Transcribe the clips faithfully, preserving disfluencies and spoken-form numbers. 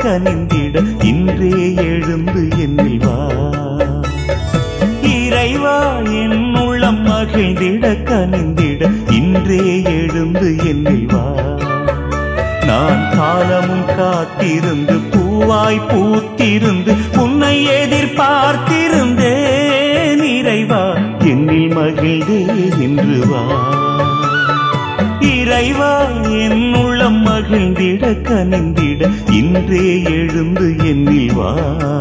கனிந்திட இன்றே எழுந்து என்னில் வா. இறைவா என் உள்ளம் மகிழ்ந்திட கனிந்திட இன்றே எழுந்து என்னில் வா. நான் காலமும் காத்திருந்து பூவாய் பூத்திருந்து உன்னை எதிர்பார்த்திருந்தேன். இறைவா என்னில் மகிழ்ந்தே இன்று வா. இறைவா என் உள்ளம் மகிழ்ந்திட கனிந்திட இன்றே எழுந்து என்னில் வா.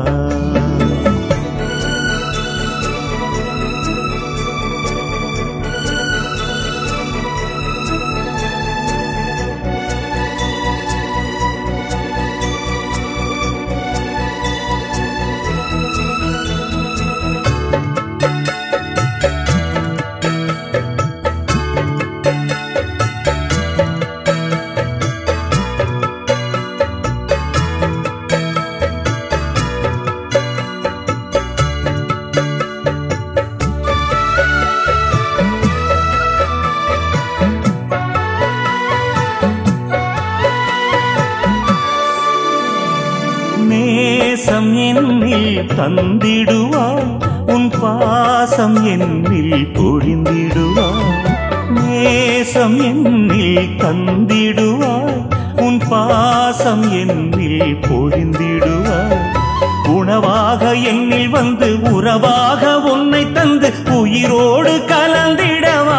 நேசம் என்னில் தந்திடுவாய் உன் பாசம் என்னில் பொழிந்திடுவாய். நேசம் என்னில் தந்திடுவாய் உன் பாசம் என்னில் பொழிந்திடுவாய். உணவாக என்னில் வந்து உறவாக உன்னை தந்து உயிரோடு கலந்திடவா.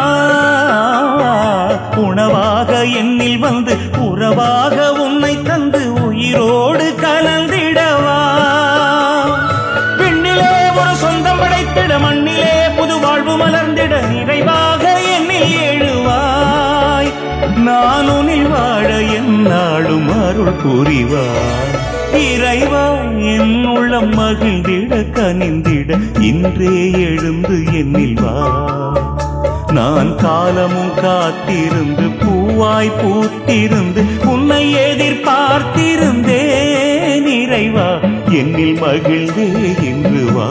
உணவாக என்னில் வந்து உறவாக உன்னை தந்து உயிரோடு கலந்திடவா. விண்ணிலே ஒரு சொந்தம் படைத்திட மண்ணிலே புது வாழ்வு மலர்ந்திட நிறைவாக என்னில் எழுவாய். நான் உன்னில் வாழ எந்நாளும் அருள் புரிவாய். இறைவா என் உள்ளம் மகிழ்ந்திட கனிந்திட இன்றே எழுந்து என்னில் வா. நான் காலமும் காத்திருந்து பூவாய் பூத்திருந்து உன்னை எதிர்பார்த்திருந்தேன். இறைவா என்னில் மகிழ்ந்தே இன்று வா.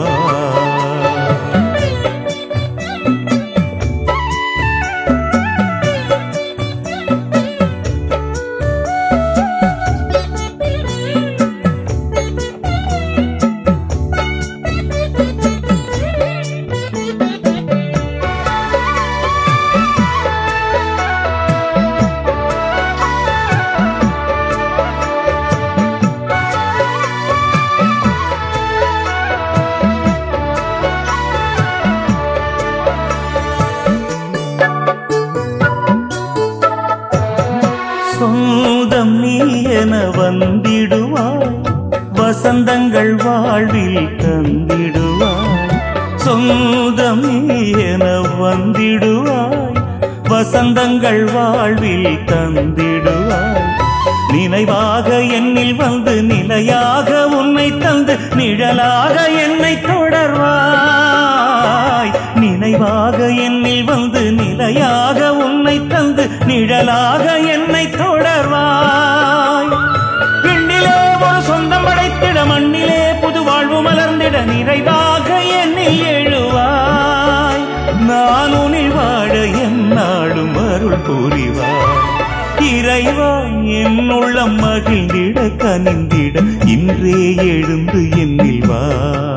சொந்தம் நீ என வந்திடுவாய் வசந்தங்கள் வாழ்வில் தந்திடுவாய். சொந்தம் நீ என வந்திடுவாய் வசந்தங்கள் வாழ்வில் தந்திடுவாய். நினைவாக என்னில் வந்து நிலையாக உன்னை தந்து நிழலாக என்னை தொடர்வாய். நினைவாக என்னில் வந்து நிலையாக உன்னை தந்து நிழலாக என்னை தொடர்வாய். விண்ணிலே ஒரு சொந்தம் படைத்திட மண்ணிலே புது வாழ்வு மலர்ந்திட நிறைவாக என்னில் எழுவாய். நான் உன்னில் வாழ எந்நாளும் அருள் புரிவாய். இறைவா என் உள்ளம் மகிழ்ந்திட கனிந்திட இன்றே எழுந்து என்னில் வா.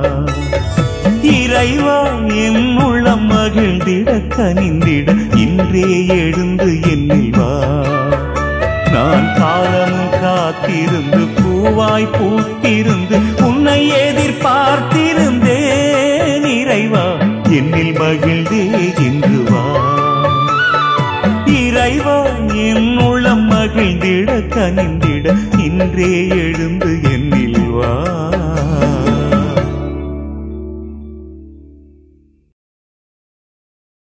இறைவா என் உள்ளம் மகிழ்ந்திட கனிந்திட இன்றே எழுந்து என்னில் வா. நான் காலமும் காத்திருந்து பூவாய் பூத்திருந்து உன்னை எதிர்பார்த்திருந்தேன். இறைவா என்னில் மகிழ்ந்தே இன்று வா. இறைவா என் உள்ளம் மகிழ்ந்திட கனிந்திட இன்றே எழுந்து என்